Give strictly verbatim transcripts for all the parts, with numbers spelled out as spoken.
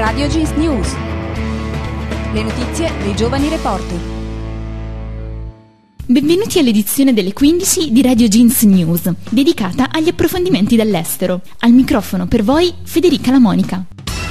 Radio Jeans News. Le notizie dei giovani reporter. Benvenuti all'edizione delle quindici di Radio Jeans News, dedicata agli approfondimenti dall'estero. Al microfono per voi Federica La Monica.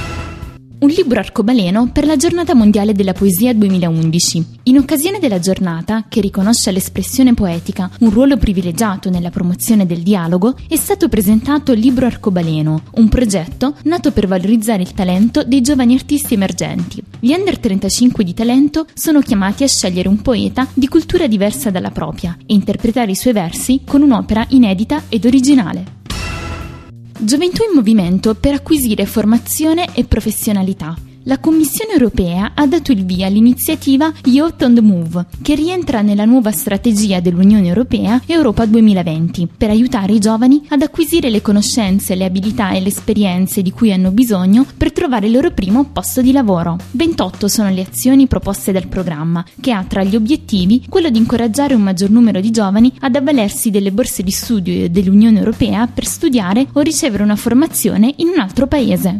Un libro arcobaleno per la Giornata Mondiale della Poesia duemilaundici. In occasione della giornata, che riconosce all'espressione poetica un ruolo privilegiato nella promozione del dialogo, è stato presentato il Libro Arcobaleno, un progetto nato per valorizzare il talento dei giovani artisti emergenti. Gli under trentacinque di talento sono chiamati a scegliere un poeta di cultura diversa dalla propria e interpretare i suoi versi con un'opera inedita ed originale. Gioventù in movimento per acquisire formazione e professionalità. La Commissione europea ha dato il via all'iniziativa Youth on the Move, che rientra nella nuova strategia dell'Unione Europea Europa duemilaventi, per aiutare i giovani ad acquisire le conoscenze, le abilità e le esperienze di cui hanno bisogno per trovare il loro primo posto di lavoro. ventotto sono le azioni proposte dal programma, che ha tra gli obiettivi quello di incoraggiare un maggior numero di giovani ad avvalersi delle borse di studio dell'Unione Europea per studiare o ricevere una formazione in un altro paese.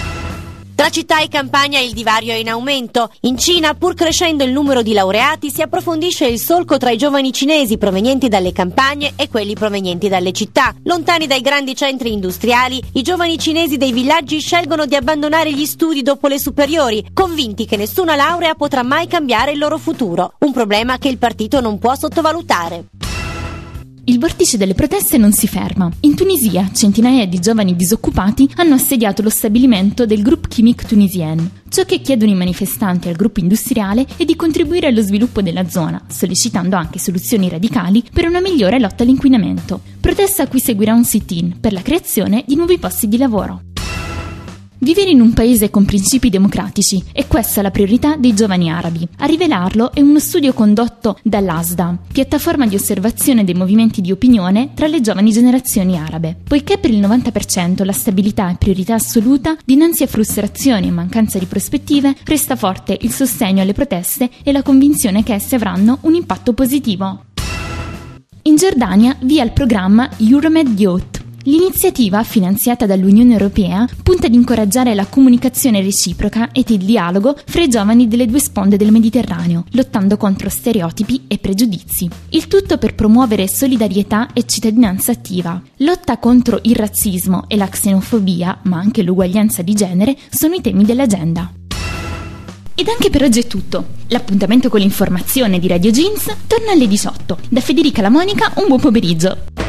Tra città e campagna il divario è in aumento. In Cina, pur crescendo il numero di laureati, si approfondisce il solco tra i giovani cinesi provenienti dalle campagne e quelli provenienti dalle città. Lontani dai grandi centri industriali, i giovani cinesi dei villaggi scelgono di abbandonare gli studi dopo le superiori, convinti che nessuna laurea potrà mai cambiare il loro futuro. Un problema che il partito non può sottovalutare. Il vortice delle proteste non si ferma. In Tunisia, centinaia di giovani disoccupati hanno assediato lo stabilimento del Groupe Chimique Tunisien. Ciò che chiedono i manifestanti al gruppo industriale è di contribuire allo sviluppo della zona, sollecitando anche soluzioni radicali per una migliore lotta all'inquinamento. Protesta a cui seguirà un sit-in per la creazione di nuovi posti di lavoro. Vivere in un paese con principi democratici è questa la priorità dei giovani arabi. A rivelarlo è uno studio condotto dall'Asda, piattaforma di osservazione dei movimenti di opinione tra le giovani generazioni arabe. Poiché per il novanta per cento la stabilità è priorità assoluta, dinanzi a frustrazioni e mancanza di prospettive, resta forte il sostegno alle proteste e la convinzione che esse avranno un impatto positivo. In Giordania via il programma Euromed Youth. L'iniziativa, finanziata dall'Unione Europea, punta ad incoraggiare la comunicazione reciproca ed il dialogo fra i giovani delle due sponde del Mediterraneo, lottando contro stereotipi e pregiudizi. Il tutto per promuovere solidarietà e cittadinanza attiva. Lotta contro il razzismo e la xenofobia, ma anche l'uguaglianza di genere, sono i temi dell'agenda. Ed anche per oggi è tutto. L'appuntamento con l'informazione di Radio Jeans torna alle diciotto. Da Federica La Monica, un buon pomeriggio.